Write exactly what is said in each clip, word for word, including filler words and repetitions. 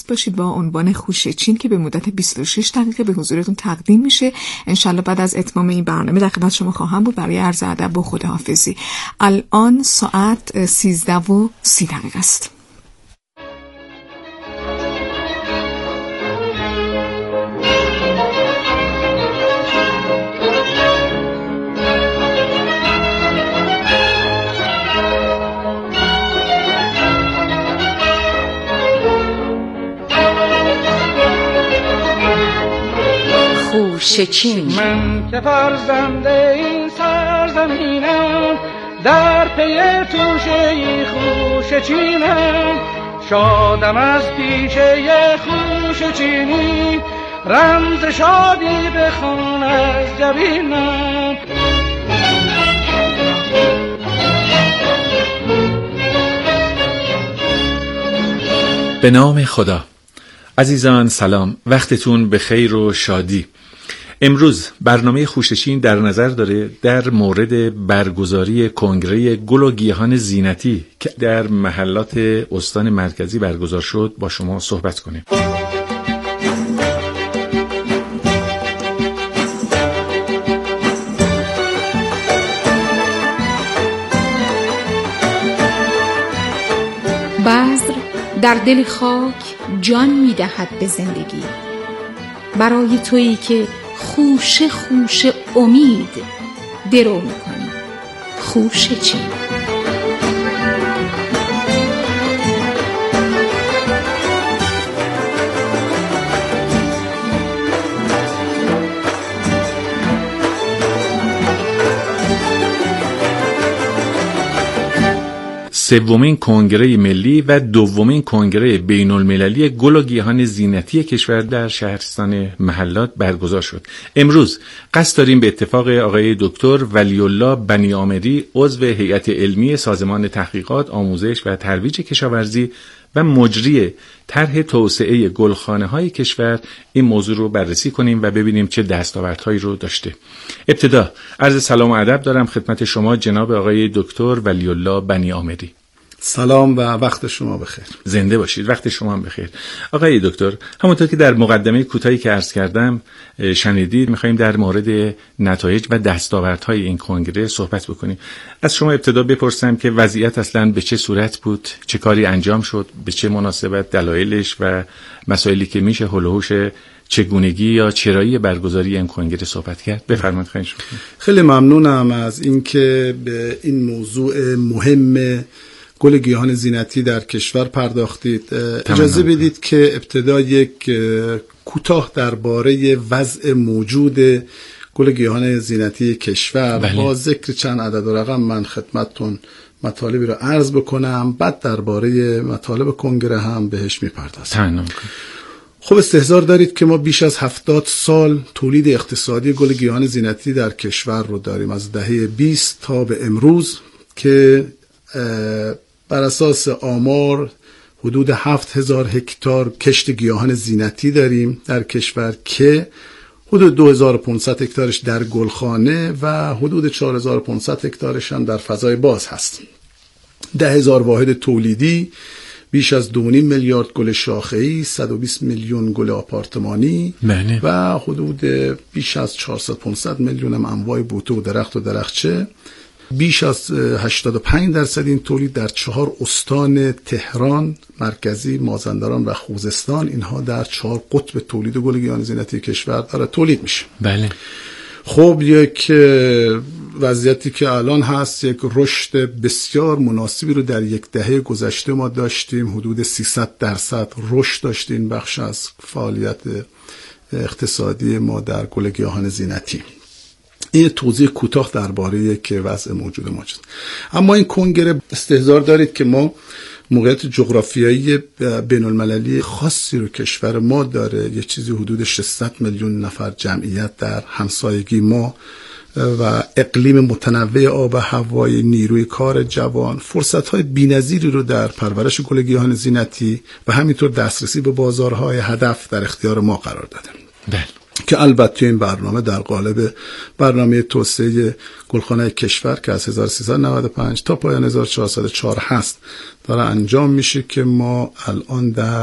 باشید با عنوان خوشه چین که به مدت بیست و شش دقیقه به حضورتون تقدیم میشه. انشالله بعد از اتمام این برنامه در خدمت شما خواهم بود برای عرض ادب و خداحافظی. الان ساعت سیزده و سی دقیقه است. خوشه چین. من که فرزنده این سرزمینم، در پی توشه خوشه چینم، شادم از پیشه خوشه چینی، رمز شادی بخوان از جبینم. به نام خدا. عزیزان سلام، وقتتون به خیر و شادی. امروز برنامه خوشه چین در نظر داره در مورد برگزاری کنگره گل و گیاهان زینتی که در محلات استان مرکزی برگزار شد با شما صحبت کنیم. بذر در دل خاک جان می‌دهد به زندگی، برای تویی که خوشه خوشه امید درو می‌کنی. خوشه چین. سومین کنگره ملی و دومین کنگره بین المللی گل و گیاهان زینتی کشور در شهرستان محلات برگزار شد. امروز قصد داریم به اتفاق آقای دکتر ولی الله بنی‌آمری، عضو هیئت علمی سازمان تحقیقات، آموزش و ترویج کشاورزی و مجری طرح توسعه گلخانه‌های کشور، این موضوع رو بررسی کنیم و ببینیم چه دستاوردهایی رو داشته. ابتدا عرض سلام و ادب دارم خدمت شما جناب آقای دکتر ولی الله بنی‌آمری. سلام و وقت شما بخیر. زنده باشید، وقت شما هم بخیر. آقای دکتر، همونطور که در مقدمه کوتاهی که عرض کردم شنیدید، می‌خوایم در مورد نتایج و دستاوردهای این کنگره صحبت بکنیم. از شما ابتدا بپرسم که وضعیت اصلاً به چه صورت بود، چه کاری انجام شد، به چه مناسبت، دلایلش و مسائلی که میشه حول و حوش چگونگی یا چرایی برگزاری این کنگره صحبت کرد. بفرمایید. خواهش می‌کنم. خیلی ممنونم از اینکه به این موضوع مهم گل گیاهان زینتی در کشور پرداختید. اجازه بدید که ابتدا یک کوتاه درباره وضع موجود گل گیاهان زینتی کشور بله. با ذکر چند عدد و رقم من خدمتتون مطالبی رو عرض بکنم، بعد درباره مطالب کنگره هم بهش میپردازم. خب استحضار دارید که ما بیش از هفتاد سال تولید اقتصادی گل گیاهان زینتی در کشور رو داریم، از دهه بیست تا به امروز، که بر اساس آمار حدود هفت هزار هکتار کشت گیاهان زینتی داریم در کشور که حدود دو هزار و پانصد هکتارش در گلخانه و حدود چهار هزار و پانصد هکتارش هم در فضای باز هست. ده هزار واحد تولیدی، بیش از دو و نیم میلیارد گل شاخه‌ای، صد و بیست میلیون گل آپارتمانی بله. و حدود بیش از چهارصد پانصد میلیون هم انواع بوته و درخت و درختچه. بیش از هشتاد و پنج درصد این تولید در چهار استان تهران، مرکزی، مازندران و خوزستان، اینها در چهار قطب تولید گل گیاهان زینتی کشور داره تولید میشه. بله. خب یک وضعیتی که الان هست، یک رشد بسیار مناسبی رو در یک دهه گذشته ما داشتیم. حدود سیصد درصد رشد داشتیم بخش از فعالیت اقتصادی ما در گل گیاهان زینتی. این توضیح کوتاه درباره که وضع موجود ما شد. اما این کنگره استحضار دارید که ما موقعیت جغرافیایی بین المللی خاصی رو کشور ما داره. یه چیزی حدود ششصد میلیون نفر جمعیت در همسایگی ما و اقلیم متنوع آب و هوای، نیروی کار جوان، فرصت‌های بی‌نظیری رو در پرورش گل گیاهان زینتی و همینطور دسترسی به بازارهای هدف در اختیار ما قرار داده. بله. که البته این برنامه در قالب برنامه توسعه گلخانه کشور که از هزار و سیصد و نود و پنج تا پایان هزار و چهارصد و چهار هست داره انجام میشه که ما الان در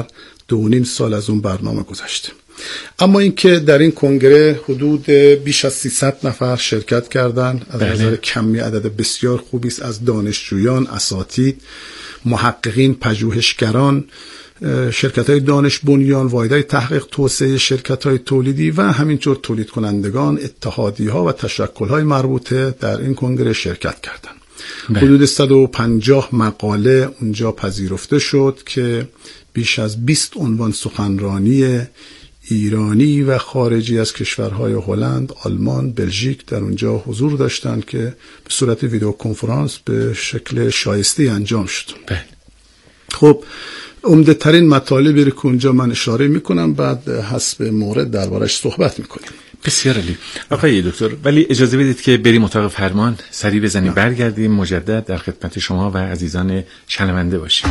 دو نیم سال از اون برنامه گذشته. اما اینکه در این کنگره حدود بیش از سیصد نفر شرکت کردند، از نظر کمی عدد بسیار خوبی است، از دانشجویان، اساتید، محققین، پژوهشگران، شرکت‌های دانش بنیان، واحدهای تحقیق توسعه، شرکت‌های تولیدی و همینطور تولید کنندگان، اتحادیه‌ها و تشکل‌های مربوطه در این کنگره شرکت کردند. حدود صد و پنجاه مقاله اونجا پذیرفته شد که بیش از بیست عنوان سخنرانی ایرانی و خارجی از کشورهای هلند، آلمان، بلژیک در اونجا حضور داشتند که به صورت ویدیو کنفرانس به شکل شایسته انجام شد. بله. خب عمده ترین مطالبی رو که اونجا من اشاره میکنم، بعد حسب مورد دربارش صحبت میکنیم. بسیار عالی. آقای دکتر، ولی اجازه بدید که بریم اتاق فرمان، سری بزنیم برگردیم مجدد در خدمت شما و عزیزان شنونده باشیم.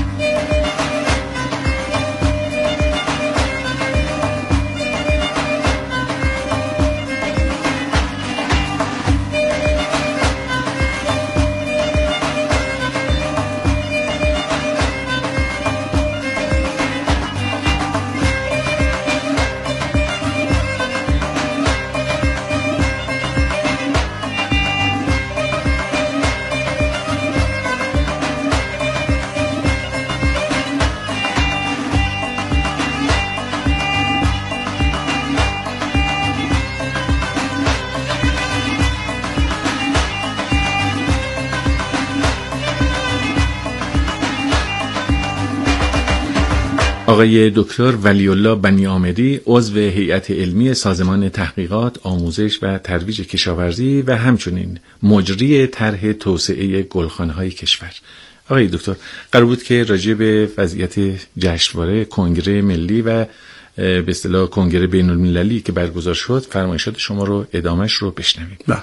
آقای دکتر ولی الله بنی آمدی، عضو هیئت علمی سازمان تحقیقات، آموزش و ترویج کشاورزی و همچنین مجری طرح توسعه گلخانه‌های کشور. آقای دکتر، قرار بود که راجع به وضعیت جشنواره کنگره ملی و به اصطلاح کنگره بین‌المللی که برگزار شد فرمایشات شما رو ادامهش رو بشنویم. بله.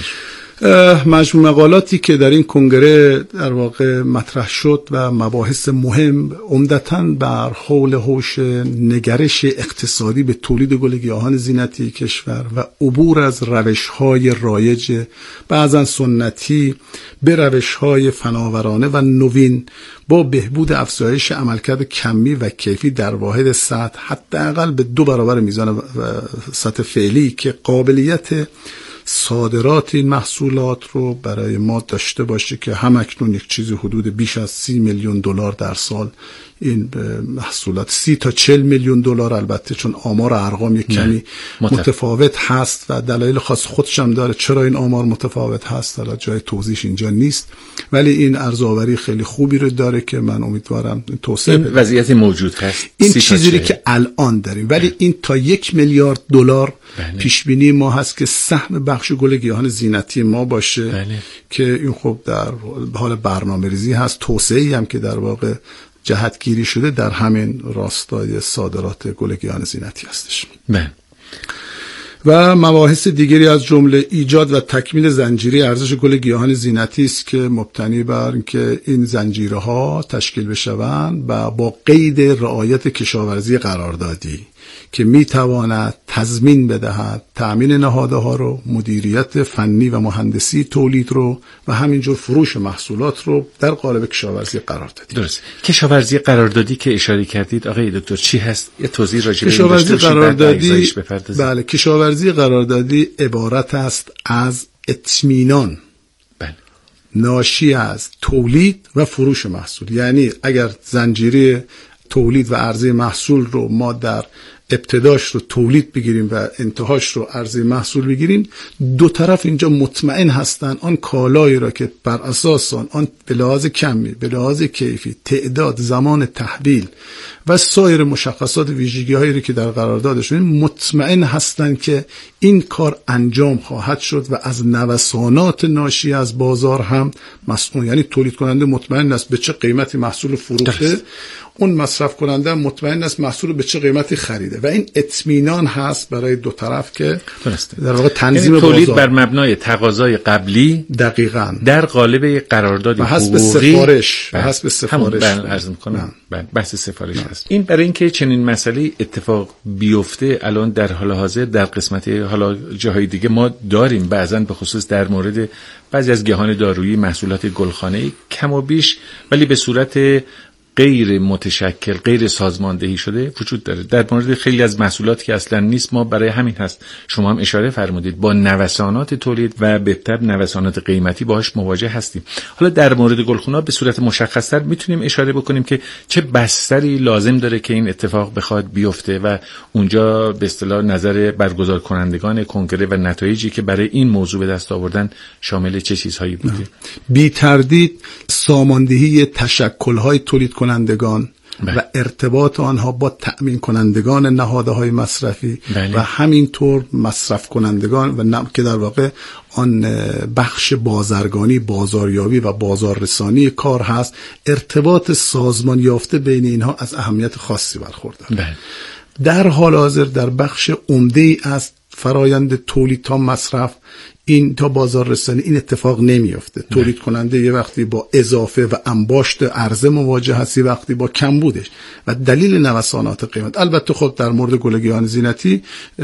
مجموع مقالاتی که در این کنگره در واقع مطرح شد و مباحث مهم عمدتاً بر حول حوش نگرش اقتصادی به تولید گل گیاهان زینتی کشور و عبور از روش‌های رایج بعضاً سنتی به روش‌های فناورانه و نوین با بهبود افزایش عملکرد کمی و کیفی در واحد سطح حداقل به دو برابر میزان سطح فعلی که قابلیت صادرات این محصولات رو برای ما داشته باشه که همکنون یک چیزی حدود بیش از سی میلیون دلار در سال این محصولات، سی تا چل میلیون دلار، البته چون آمار ارقام یک کمی متفاوت هست و دلایل خاص خودش هم داره چرا این آمار متفاوت هست، حالا جای توضیحش اینجا نیست، ولی این ارزآوری خیلی خوبی رو داره که من امیدوارم توسعه این وضعیت موجود هست. این چیزی که الان داریم، ولی این تا یک میلیارد دلار پیش بینی ما هست که سهم بخش گل گیاهان زینتی ما باشه. بله. که این خب در حال برنامه‌ریزی هست، توسعه‌ای هم که در واقع جهتگیری شده در همین راستای صادرات گل گیاهان زینتی هستش. بله. و مباحث دیگری از جمله ایجاد و تکمیل زنجیره ارزش گل گیاهان زینتی است که مبتنی بر اینکه این زنجیره‌ها تشکیل بشوند و با قید رعایت کشاورزی قراردادی که میتواند تضمین بدهد تأمین نهادها رو، مدیریت فنی و مهندسی تولید رو و همینجور فروش محصولات رو در قالب کشاورزی قراردادی. درست. کشاورزی قراردادی که اشاره کردید آقای دکتر چی هست؟ یه توضیح راجع به کشاورزی قراردادی. بله، کشاورزی قراردادی عبارت است از اطمینان بله. ناشی از تولید و فروش محصول. یعنی اگر زنجیره تولید و عرضه محصول رو ما در ابتداش رو تولید بگیریم و انتهاش رو عرضه محصول بگیریم، دو طرف اینجا مطمئن هستن آن کالایی را که بر اساس آن به لحاظ کمی، به لحاظ کیفی، تعداد، زمان تحویل و سایر مشخصات ویژگی هایی که در قراردادشون مطمئن هستن که این کار انجام خواهد شد و از نوسانات ناشی از بازار هم مسئول. یعنی تولید کننده مطمئن است به چه قیمتی محصول فروخته، اون مصرف کننده مطمئن است محصول به چه قیمتی خریده و این اطمینان هست برای دو طرف که در واقع تنظیم یعنی تولید بازار بر مبنای تقاضای قبلی دقیقاً در قالب قرارداد حقوقی حسب سفارش و حسب سفارش عرض می‌کنم بحث سفارش هست. این برای اینکه چنین مسئله اتفاق بیفته الان در حال حاضر در قسمت حالا جاهای دیگه ما داریم، بعضن به خصوص در مورد بعضی از گیاهان دارویی، محصولات گلخانه‌ای کم و بیش، ولی به صورت غیر متشکل، غیر سازماندهی شده وجود داره. در مورد خیلی از محصولات که اصلا نیست، ما برای همین هست شما هم اشاره فرمودید با نوسانات تولید و به تبع نوسانات قیمتی باهاش مواجه هستیم. حالا در مورد گلخن‌ها به صورت مشخص‌تر میتونیم اشاره بکنیم که چه بستری لازم داره که این اتفاق بخواد بیفته و اونجا به اصطلاح نظر برگزار کنندگان کنگره و نتایجی که برای این موضوع به دست آوردن شامل چه چیزهایی بوده؟ بی تردید ساماندهی تشکل‌های تولید کنندگان بله. و ارتباط آنها با تأمین کنندگان نهادهای مصرفی بله. و همینطور مصرف کنندگان و نم که در واقع آن بخش بازرگانی، بازاریابی و بازاررسانی کار هست، ارتباط سازمان یافته بین اینها از اهمیت خاصی برخوردار. بله. در حال حاضر در بخش عمده‌ای از فرایند تولید تا مصرف، این تا بازار رسانی این اتفاق نمیافته. تولید کننده یه وقتی با اضافه و انباشت عرضه مواجه هست، وقتی با کمبودش و دلیل نوسانات قیمت. البته خب در مورد گل گیاهان زینتی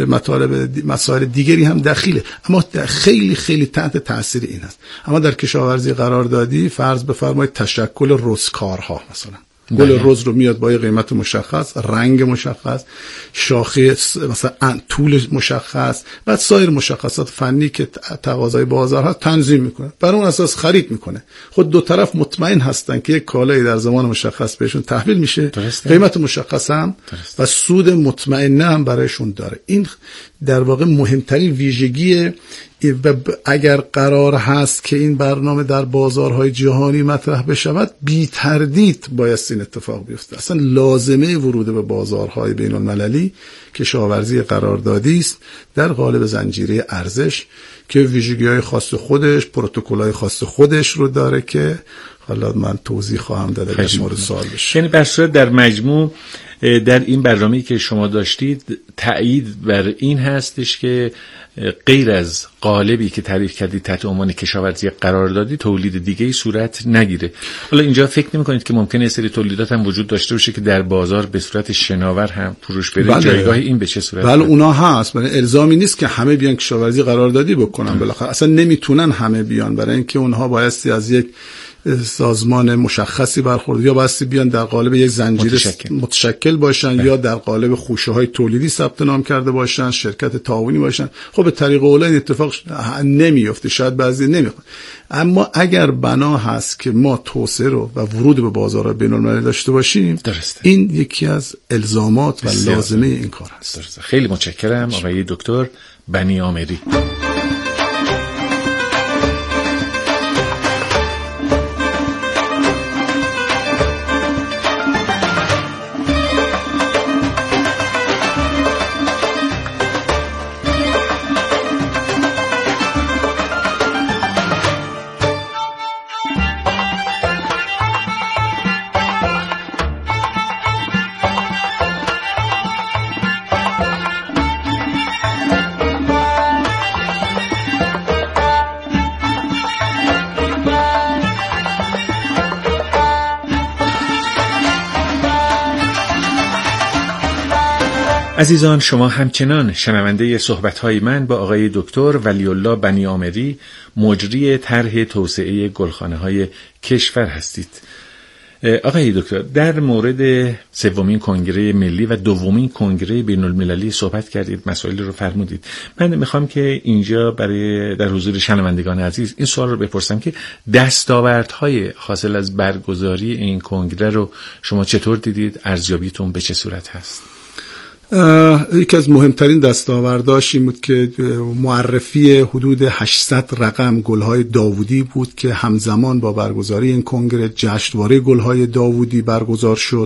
مطالب مسائل دیگری هم دخیله، اما خیلی خیلی تحت تاثیر این است. اما در کشاورزی قراردادی فرض بفرمایید تشکل رزکارها، مثلا گل رز رو میاد با یه قیمت مشخص، رنگ مشخص، شاخه مثلا طول مشخص، بعد سایر مشخصات فنی که تقاضای بازار هست تنظیم میکنه، بر اون اساس خرید میکنه. خود دو طرف مطمئن هستن که یک کالایی در زمان مشخص بهشون تحویل میشه، درسته. قیمت مشخص هم درسته. و سود مطمئن هم برایشون داره. این در واقع مهمترین ویژگی و اگر قرار هست که این برنامه در بازارهای جهانی مطرح بشود، بی تردید باید این اتفاق بیفته. اصلا لازمه ورود به بازارهای بین المللی کشاورزی قراردادی است در قالب زنجیره ارزش که ویژگی‌های خاص خودش، پروتکل‌های خاص خودش رو داره که حالا من توضیح خواهم داد در مورد سوال بشه. یعنی به صورت در مجموع در این برنامه‌ای که شما داشتید تأیید بر این هستش که غیر از قالبی که تعریف کردید تحت عنوان کشاورزی قراردادی تولید دیگه‌ای صورت نگیره. حالا اینجا فکر نمی‌کنید که ممکنه سری تولیدات هم وجود داشته باشه که در بازار به صورت شناور هم فروش بره؟ بله. جایگاه این به چه صورت؟ بله اونا هست. برای الزامی نیست که همه بیان کشاورزی قراردادی بکنن، بالاخره اصلا نمیتونن همه بیان، برای اینکه اونها بایستی از یک سازمان مشخصی برخورد یا بایستی بیان در قالب یک زنجیره متشکل, متشکل باشن بله. یا در قالب خوشه‌های تولیدی ثبت نام کرده باشن، شرکت تعاونی باشن. خب به طریق اولا این اتفاق نمیفته، شاید بعضی نمیخواد. اما اگر بنا هست که ما توسعه رو و ورود به بازار بین‌المللی داشته باشیم، درسته. این یکی از الزامات و لازمه این کار است. درسته. خیلی متشکرم آقای دکتر بنی آمری. عزیزان، شما همچنان شنونده صحبت‌های من با آقای دکتر ولی الله بنی آمری، مجری طرح توسعه گلخانه‌های کشور هستید. آقای دکتر، در مورد سومین کنگره ملی و دومین کنگره بین‌المللی صحبت کردید، مسائل رو فرمودید. من میخوام که اینجا برای در حضور شنوندگان عزیز این سوال رو بپرسم که دستاوردهای حاصل از برگزاری این کنگره رو شما چطور دیدید؟ ارزیابیتون به چه صورت هست؟ یکی از مهمترین دستاورداش این بود که معرفی حدود هشتصد رقم گلهای داوودی بود که همزمان با برگزاری این کنگره جشنواره گلهای داوودی برگزار شد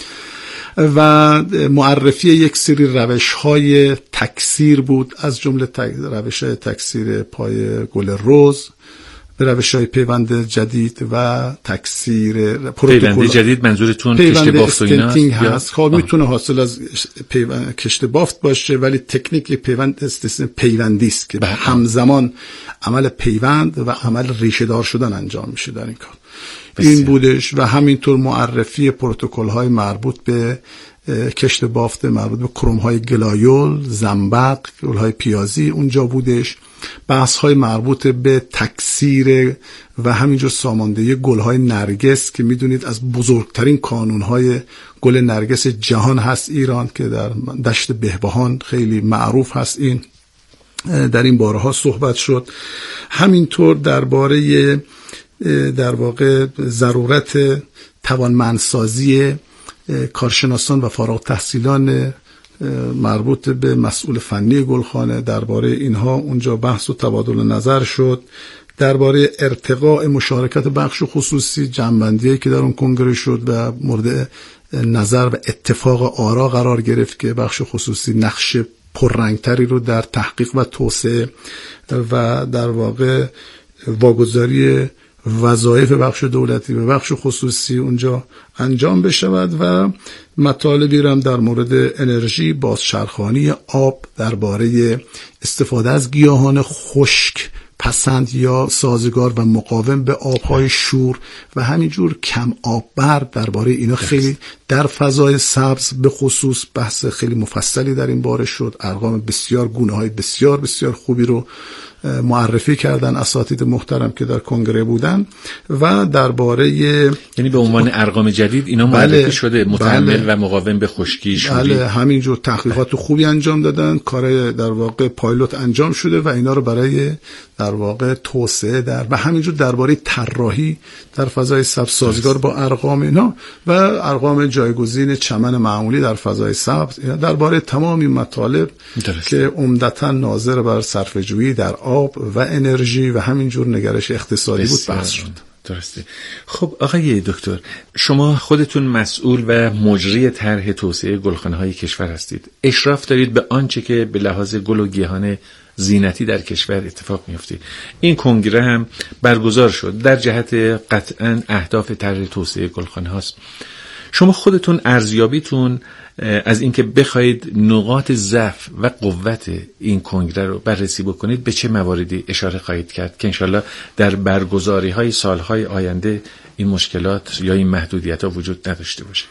و معرفی یک سری روش‌های تکثیر بود، از جمله روش‌های تکثیر پای گل رز، روش‌های پیوند جدید و تکثیر پیوند جدید. منظورتون کشت بافت و اینا هست؟ خب میتونه حاصل از پیوند کشت بافت باشه، ولی تکنیک پیوند استثناء پیوندی است که بله. همزمان عمل پیوند و عمل ریشه دار شدن انجام میشه در این کار. بسیار. این بودش و همینطور معرفی پروتکل‌های مربوط به کشت بافت مربوط به کروم‌های گلایول، زنبق، گل‌های پیازی اونجا بودش. بحث‌های مربوط به تکثیر و همینجور ساماندهی گل‌های نرگس که میدونید از بزرگترین کانون‌های گل نرگس جهان هست ایران که در دشت بهبهان خیلی معروف هست. این در این بارها صحبت شد. همینطور درباره در واقع ضرورت توانمندسازی کارشناسان و فارغ التحصیلان مربوط به مسئول فنی گلخانه، درباره اینها اونجا بحث و تبادل نظر شد. درباره ارتقاء مشارکت بخش خصوصی، جنبندی که در اون کنگره شد و مورد نظر و اتفاق آرا قرار گرفت که بخش خصوصی نقش پررنگتری رو در تحقیق و توسعه و در واقع واگذاری وظایف بخش دولتی به بخش خصوصی اونجا انجام بشود و مطالبی رو هم در مورد انرژی، بازچرخانی آب، درباره استفاده از گیاهان خشک پسند یا سازگار و مقاوم به آبهای شور و همینجور کم آب بر، درباره اینا خیلی در فضای سبز به خصوص بحث خیلی مفصلی در این باره شد. ارقام بسیار، گونه‌های بسیار بسیار خوبی رو معرفی کردن اساتید محترم که در کنگره بودن و درباره، یعنی به عنوان ارقام جدید اینا معرفی بله شده، متحمل بله و مقاوم به خشکی شوری. بله، همینجور تحقیقات خوبی انجام دادن، کار در واقع پایلوت انجام شده و اینا رو برای در واقع توسعه در و همینجور درباره طراحی در فضای سبز سازگار با ارقام اینا و ارقام جایگزین چمن معمولی در فضای سبز، درباره تمام این مطالب درست. که عمدتاً ناظر بر صرفه‌جویی در آب و انرژی و همینجور نگرش اقتصادی بود بحث شد. درسته. خب آقای دکتر، شما خودتون مسئول و مجری طرح توسعه گلخانه‌های کشور هستید. اشراف دارید به آنچه که به لحاظ گل و گیاهان زینتی در کشور اتفاق میفته. این کنگره هم برگزار شد در جهت قطعاً اهداف طرح توسعه گلخانه هاست. شما خودتون ارزیابیتون از اینکه بخواید نقاط ضعف و قوت این کنگره رو بررسی بکنید به چه مواردی اشاره خواهید کرد که انشالله در برگزاری های سالهای آینده این مشکلات یا این محدودیت ها وجود نداشته باشه؟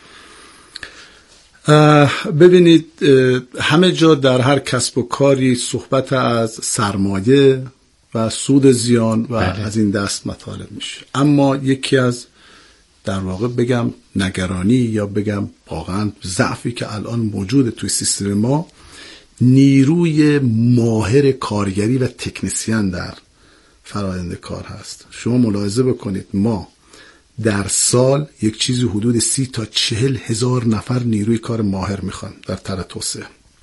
ببینید، همه جا در هر کسب و کاری صحبت از سرمایه و سود زیان و بله. از این دست مطالب میشه، اما یکی از در واقع بگم نگرانی یا بگم واقعا ضعفی که الان موجود توی سیستم ما، نیروی ماهر کارگری و تکنسین در فرآیند کار هست. شما ملاحظه بکنید ما در سال یک چیزی حدود سی تا چهل هزار نفر نیروی کار ماهر میخوان در طرح توسعه.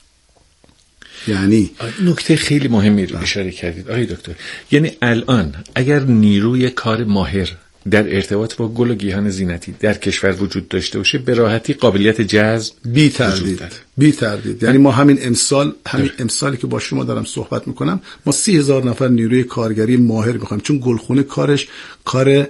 یعنی نکته خیلی مهمی رو اشاره کردید آقای دکتر، یعنی الان اگر نیروی کار ماهر در ارتباط با گل و گیاهان زینتی در کشور وجود داشته باشه، به راحتی قابلیت جذب بی تردید بی تردید یعنی ما همین امسال همین امسالی که با شما دارم صحبت میکنم، ما سی هزار نفر نیروی کارگری ماهر میخوایم، چون گلخونه کارش کار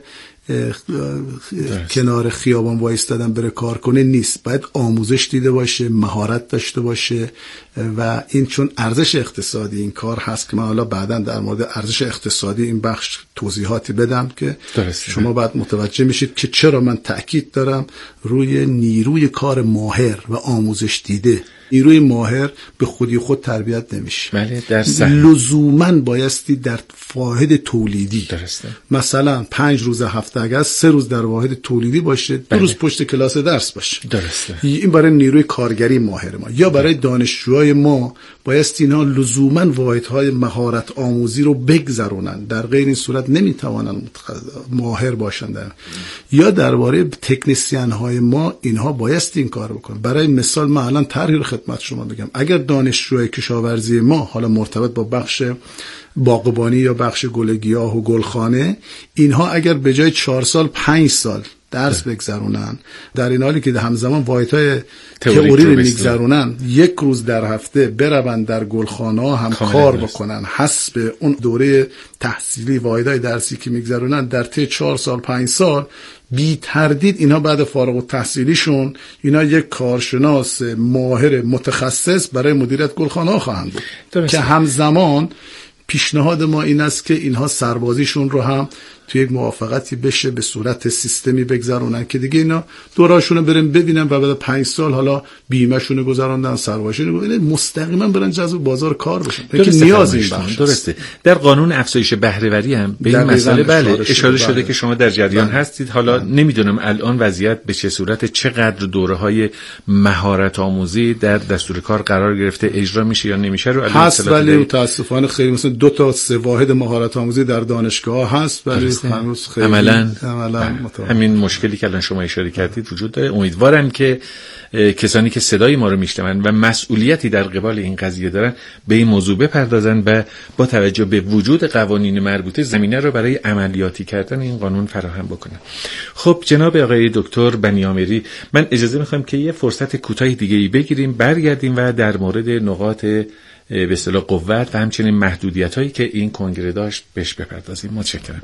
کنار خیابان وایستادن بره کار کنه نیست، باید آموزش دیده باشه، مهارت داشته باشه و این چون ارزش اقتصادی این کار هست که من حالا بعداً در مورد ارزش اقتصادی این بخش توضیحاتی بدم که درسته. شما باید متوجه میشید که چرا من تأکید دارم روی نیروی کار ماهر و آموزش دیده. نیروی ماهر به خودی خود تربیت نمیشه، بله، در لزوماً بایستی در واحد تولیدی درسته. مثلا پنج روز هفته اگر سه روز در واحد تولیدی باشه، دو روز پشت کلاس درس باشه، درسته. این برای نیروی کارگری ماهر ما. یا برای دانشجوهای ما بایستی اینا لزوماً واحدهای مهارت آموزی رو بگذرونن، در غیر این صورت نمیتوانن ماهر باشن. در یا درباره تکنسین های ما اینها بایستی این کار بکنن. برای مثال من الان طرحی خدمت شما بگم، اگر دانشجوی کشاورزی ما حالا مرتبط با بخش باغبانی یا بخش گل گیاه و گلخانه، اینها اگر به جای چهار سال پنج سال درس بگذرونن، در این حالی که همزمان واحدهای تئوری رو میگذرونن، یک روز در هفته برون در گلخانه ها هم کار بکنن حسب اون دوره تحصیلی واحدهای درسی که میگذرونن در طی چهار سال پنج سال، بی تردید اینا بعد فارغ التحصیلیشون اینا یک کارشناس ماهر متخصص برای مدیریت گلخانه ها خواهند بود که همزمان پیشنهاد ما این است که اینها سربازیشون رو هم توی یک موافقتی بشه به صورت سیستمی بگذرونن که دیگه اینا دوراشونو برن ببینن و بعد پنج سال حالا بیمه‌شون گذروندن، سرواشون رو مستقیما برن جذب بازار کار بشن. که نیاز این بخش درسته. در قانون افزایش بهره‌وری هم به این مسئله بله اشاره, اشاره شده که شما در جریان بله. هستید. حالا بله. نمیدونم الان وضعیت به چه صورت، چقدر دوره‌های مهارت آموزی در دستور کار قرار گرفته، اجرا میشه یا نمیشه رو هست، ولی متاسفانه خیلی مثلا دو تا سه واحد مهارت آموزی در دانشگاه هست ولی هنوز خیلی عملاً همین مشکلی که الان شما اشاره کردید وجود داره. امیدوارم که کسانی که صدای ما رو میشنون و مسئولیتی در قبال این قضیه دارن به این موضوع بپردازن و با توجه به وجود قوانین مربوطه زمینه رو برای عملیاتی کردن این قانون فراهم بکنن. خب جناب آقای دکتر بنیامری، من اجازه میخوام که یه فرصت کوتاه دیگه ای بگیریم، برگردیم و در مورد نقاط به اصطلاح قوت و همچنین محدودیت‌هایی که این کنگره داشت بهش بپردازیم. متشکرم.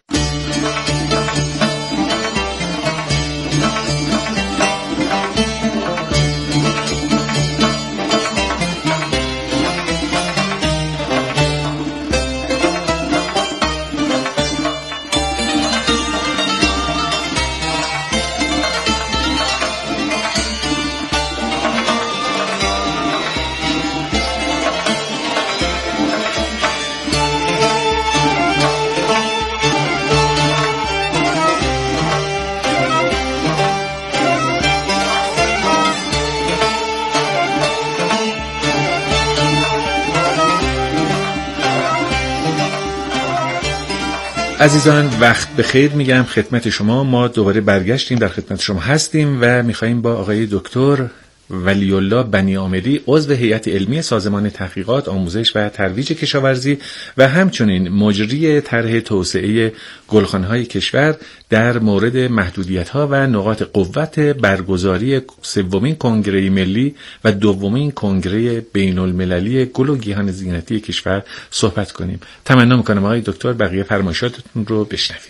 عزیزان وقت بخیر میگم خدمت شما. ما دوباره برگشتیم، در خدمت شما هستیم و میخواییم با آقای دکتر ولی الله بنیامری، عضو هیئت علمی سازمان تحقیقات، آموزش و ترویج کشاورزی و همچنین مجری طرح توسعه گلخانه‌های کشور، در مورد محدودیت‌ها و نقاط قوت برگزاری سومین کنگره ملی و دومین کنگره بین‌المللی گل و گیاهان زینتی کشور صحبت کنیم. تمنا می‌کنم آقای دکتر بقیه فرمایشاتتون رو بشنویم.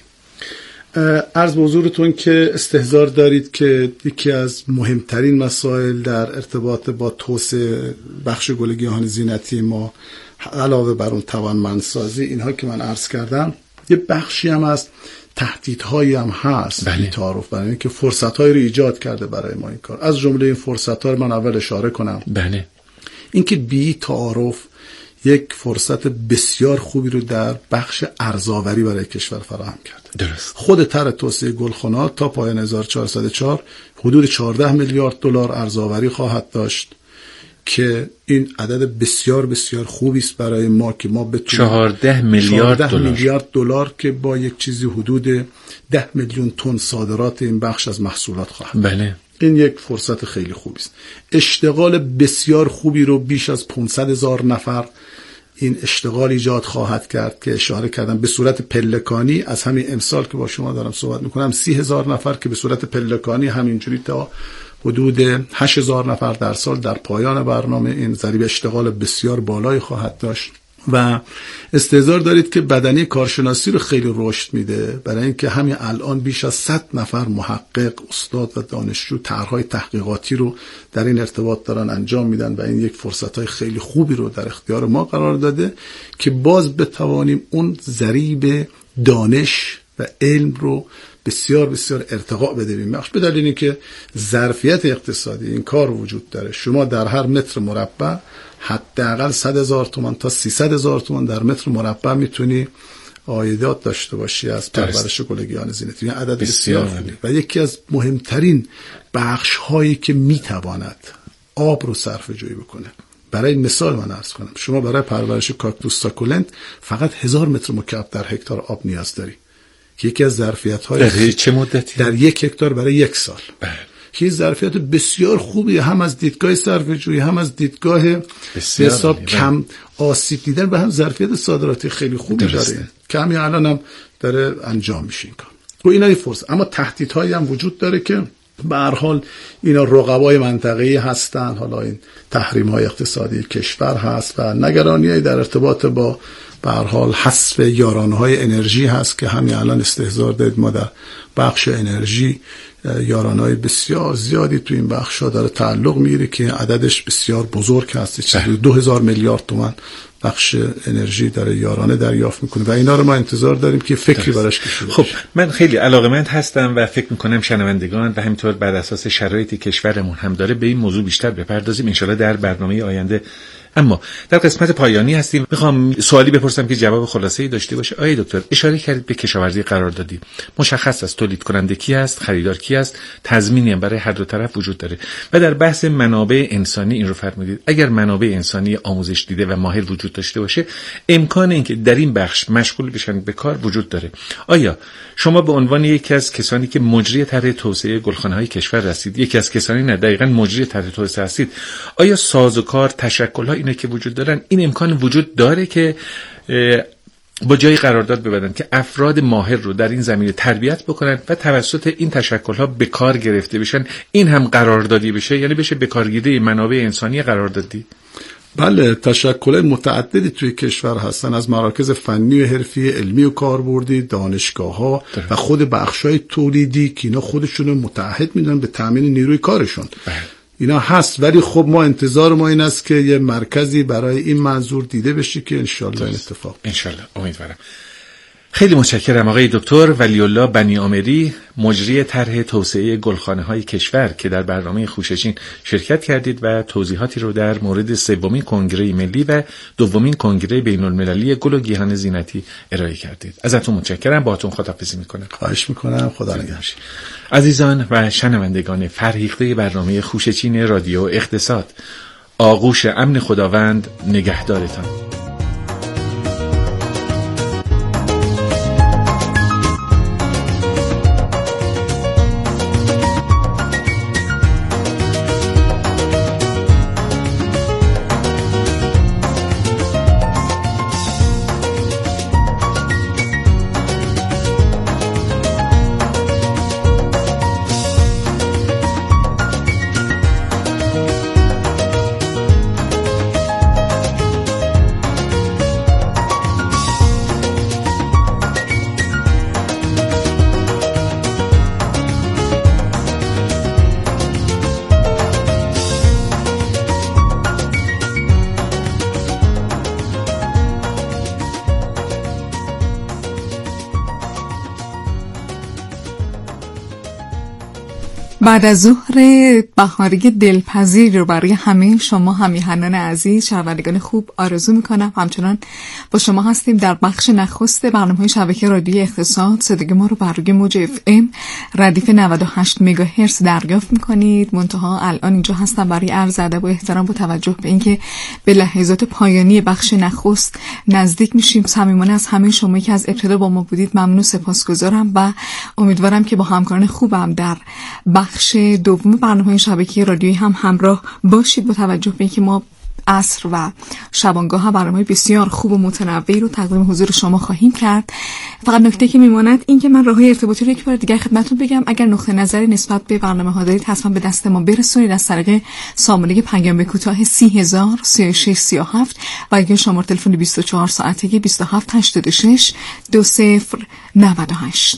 عرض به حضورتون که استحضار دارید که یکی از مهمترین مسائل در ارتباط با توسعه بخش گل گیاهان زینتی ما علاوه بر اون توانمندسازی اینها که من عرض کردم، یه بخشی هم از تهدیدهایی هم هست. بله. تعارف برای اینکه فرصت‌هایی رو ایجاد کرده برای ما این کار. از جمله این فرصت‌ها رو من اول اشاره کنم. بله. اینکه بی تعارف یک فرصت بسیار خوبی رو در بخش ارزآوری برای کشور فراهم کرد. درست. خود طرح توسعه گلخانه‌ها تا پایان هزار و چهارصد و چهار حدود چهارده میلیارد دلار ارزآوری خواهد داشت که این عدد بسیار بسیار خوبی است برای ما که ما بتونیم چهارده میلیارد دلار میلیارد دلار که با یک چیزی حدود ده میلیون تن صادرات این بخش از محصولات خواهد. بله. این یک فرصت خیلی خوبی است. اشتغال بسیار خوبی رو بیش از پانصد هزار نفر این اشتغال ایجاد خواهد کرد که اشاره کردم به صورت پلکانی. از همین امسال که با شما دارم صحبت میکنم سی هزار نفر که به صورت پلکانی همینجوری تا حدود هشت هزار نفر در سال در پایان برنامه این ضریب اشتغال بسیار بالایی خواهد داشت. و استحضار دارید که بدنی کارشناسی رو خیلی رشد میده، برای اینکه همین الان بیش از صد نفر محقق، استاد و دانشجو طرح‌های تحقیقاتی رو در این ارتباط دارن انجام میدن و این یک فرصت‌های خیلی خوبی رو در اختیار ما قرار داده که باز بتوانیم اون ضریب دانش و علم رو بسیار بسیار ارتقا بدیم. بخش به دلیل اینکه ظرفیت اقتصادی این کار وجود داره. شما در هر متر مربع حداقل صد هزار تومان تا سیصد هزار تومان در متر مربع میتونی عایدات داشته باشی از پرورش گل گیاهان زینتی. این عدد بسیار خوبی و یکی از مهمترین بخش هایی که میتواند آب رو صرفه جویی بکنه. برای مثال من عرض کنم، شما برای پرورش کاکتوس ساکولنت فقط هزار متر مکعب در هکتار آب نیاز داری که یکی از ظرفیت های در چه مدتی؟ در یک هکتار برای یک سال. بله. که ظرفیت بسیار خوبی هم از دیدگاه صرفه‌جویی هم از دیدگاه حساب کم آسیب دیدن و هم ظرفیت صادراتی خیلی خوبی داره که همین الان هم داره انجام میشه این کار. و اینا یه فرصت. اما تهدیدهایی هم وجود داره که به هر حال اینا رقبای منطقه‌ای هستن. حالا این تحریم‌های اقتصادی کشور هست و نگرانی‌های در ارتباط با به هر حال حذف یارانه‌های انرژی هست که همین الان استحضار دارید ما در بخش انرژی یارانه‌های بسیار زیادی تو این بخش‌ها داره تعلق میگیره که عددش بسیار بزرگ هست. چیزی دو هزار میلیارد تومان بخش انرژی داره یارانه دریافت میکنه و اینا رو ما انتظار داریم که فکری براش کشیده خب من خیلی علاقه‌مند هستم و فکر میکنم شنوندگان و همینطور بر اساس شرایط کشورمون هم داره به این موضوع بیشتر بپردازیم ان شاءالله در برنامه آینده. اما در قسمت پایانی هستیم. میخوام سوالی بپرسم که جواب خلاصه‌ای داشته باشه. آقای دکتر اشاره کردید به کشاورزی قراردادی. مشخص است تولید کننده کی است، خریدار کی است، تضمینی برای هر دو طرف وجود داره. و در بحث منابع انسانی این رو فرمودید. اگر منابع انسانی آموزش دیده و ماهر وجود داشته باشه، امکان اینکه در این بخش مشغول بشن به کار وجود داره. آیا شما به عنوان یکی از کسانی که مجری طرح توسعه گلخانه‌های کشور هستید، یکی از کسانی نه دقیقاً مجری طرح توسعه هستید، آیا سازوکار تشکل‌ها اینه که وجود دارن، این امکان وجود داره که با جای قرارداد ببندن که افراد ماهر رو در این زمینه تربیت بکنن و توسط این تشکل‌ها به کار گرفته بشن، این هم قراردادی بشه، یعنی بشه به کارگیری منابع انسانی قراردادی؟ بله، تشکل متعددی توی کشور هستن، از مراکز فنی و حرفی، علمی و کاربردی، دانشگاه‌ها و خود بخش‌های تولیدی که اینا خودشون رو متعهد میدونن به تامین نیروی کارشون. بله. اینا هست، ولی خب ما انتظار ما این است که یه مرکزی برای این منظور دیده بشه که انشالله این اتفاق انشالله امیدوارم. خیلی متشکرم آقای دکتر ولی الله بنی آمری، مجری طرح توسعه گلخانه‌های کشور که در برنامه خوشچین شرکت کردید و توضیحاتی رو در مورد سومین کنگره ملی و دومین کنگره بین‌المللی گل و گیاهان زینتی ارائه کردید. ازتون متشکرم. باهاتون خداحافظی میکنم. خواهش میکنم. خدا نگهدار. عزیزان و شنوندگان فرهیخته برنامه خوشچین رادیو اقتصاد، آغوش امن خداوند نگهدارتان. بعد از ظهر بهاری دلپذیر رو برای همه شما همیهنان عزیز، شنوندگان خوب آرزو میکنم. همچنان با شما هستیم در بخش نخست برنامه‌های شبکه رادیوی اقتصاد. صدای ما رو بر روی موج اف ام ردیف نود و هشت مگاهرتز دریافت میکنید. منتها الان اینجا هستم برای عرض ادب و احترام با توجه به اینکه به لحظات پایانی بخش نخست نزدیک میشیم. صمیمانه از همه شما که از ابتدا با ما بودید ممنون، سپاسگزارم و امیدوارم که با همکاران خوبم در بخش دوم برنامه شبکه رادیویی هم همراه باشید، با توجه به اینکه ما عصر و شبانگاه ها برنامه بسیار خوب و متنوعی رو تقدیم حضور شما خواهیم کرد. فقط نکته که میماند این که من راههای ارتباطی رو یک بار دیگه خدمتتون بگم. اگر نقطه نظری نسبت به برنامه ها دارید حتما به دست ما برسونید از طریق سامانه پیام کوتاه سی هزار سی و شش سی و هفت و اگر شماره تلفن بیست و چهار ساعته بیست و هفت هشتاد و شش دو صفر نود و هشت.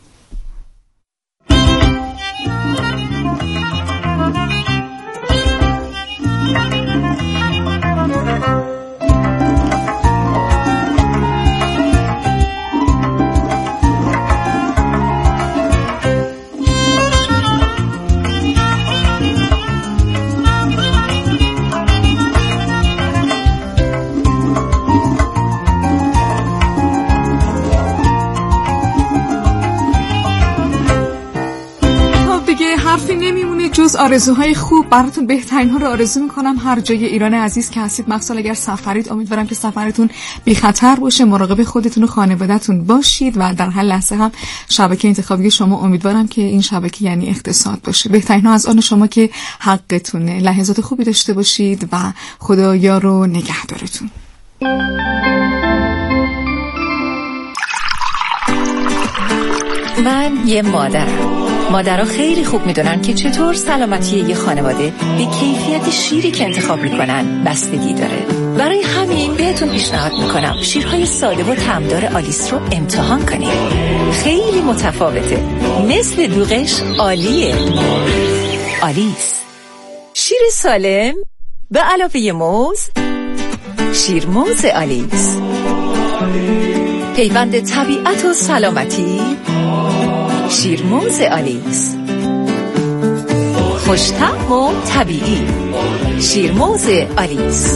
حرفی نمیمونه جز آرزوهای خوب. براتون بهترین ها رو آرزو میکنم هر جای ایران عزیز که هستید، مخصوصا اگر سفرید. امیدوارم که سفرتون بی خطر باشه، مراقب خودتون و خانواده‌تون باشید و در هر لحظه هم شبکه انتخابی شما امیدوارم که این شبکه یعنی اقتصاد باشه. بهترین ها از آن شما که حقتونه. لحظات خوبی داشته باشید و خدا یار و نگهدارتون. من یه مادرم. مادرها خیلی خوب میدونن که چطور سلامتی یه خانواده به کیفیت شیری که انتخاب میکنن بستگی داره. برای همین بهتون پیشنهاد میکنم شیرهای ساده و طعمدار آلیس رو امتحان کنید. خیلی متفاوته، مثل دوغش عالیه. آلیس، شیر سالم به علاوه موز شیرموز آلیس، پیوند طبیعت و سلامتی. شیرموز آلیس، خوش‌طعم و طبیعی. شیرموز آلیس.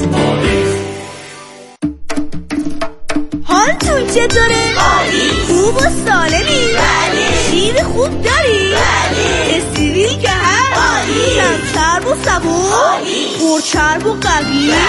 حالتون چطوره؟ خوب و سالمی؟ شیر خوب داری؟ استریل که هست؟ کم چرب و صبور؟ پر چرب و قوی؟